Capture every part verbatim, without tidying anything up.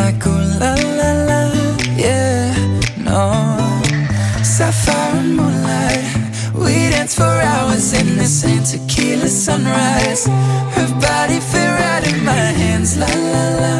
like ooh la la la, yeah, no. Sapphire and moonlight, we dance for hours in the same tequila sunrise. Her body fit right in my hands, la la la.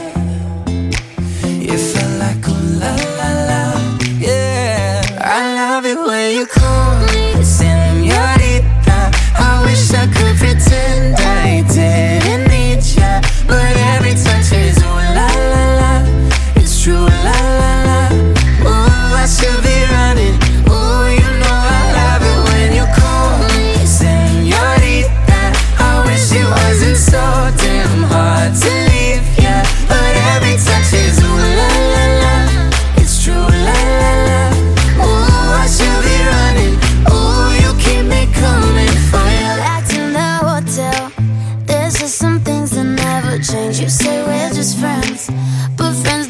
You felt like ooh la la la, yeah. I love it when you call me señorita. I wish I could pretend I didn't need ya, but every touch is ooh la la la. It's true, la la la. Ooh, I should be running. Ooh, you know I love it when you call me señorita. I wish it wasn't so damn hard to leave ya, but every touch is ooh la la la. It's true, la la la. Ooh, I should be running. Ooh, you keep me coming for ya. Back in the hotel, there's just some things that never change. You say we're just friends, but friends